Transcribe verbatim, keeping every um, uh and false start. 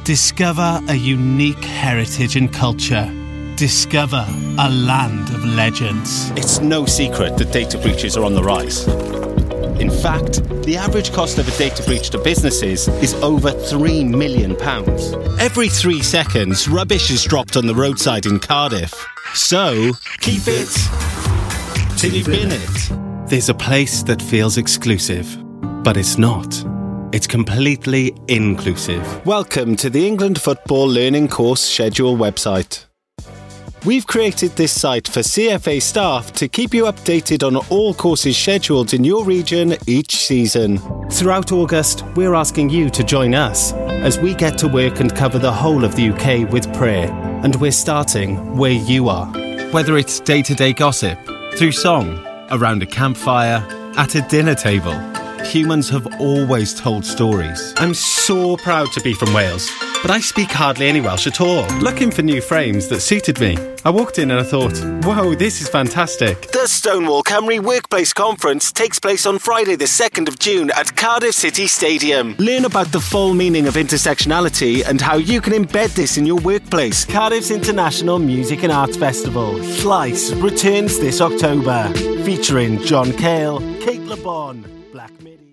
Discover a unique heritage and culture. Discover a land of legends. It's no secret that data breaches are on the rise. In fact, the average cost of a data breach to businesses is over three million pounds. Every three seconds, rubbish is dropped on the roadside in Cardiff. So, keep it till you bin it. There's a place that feels exclusive, but it's not. It's completely inclusive. Welcome to the England Football Learning Course Schedule website. We've created this site for C F A staff to keep you updated on all courses scheduled in your region each season. Throughout August, we're asking you to join us as we get to work and cover the whole of the U K with prayer. And we're starting where you are. Whether it's day-to-day gossip, through song, around a campfire, at a dinner table, humans have always told stories. I'm so proud to be from Wales, but I speak hardly any Welsh at all. Looking for new frames that suited me, I walked in and I thought, whoa, this is fantastic. The Stonewall Cymru Workplace Conference takes place on Friday the second of June at Cardiff City Stadium. Learn about the full meaning of intersectionality and how you can embed this in your workplace. Cardiff's International Music and Arts Festival, Slice, returns this October, featuring John Cale, Kate Le Bon, Black Midi.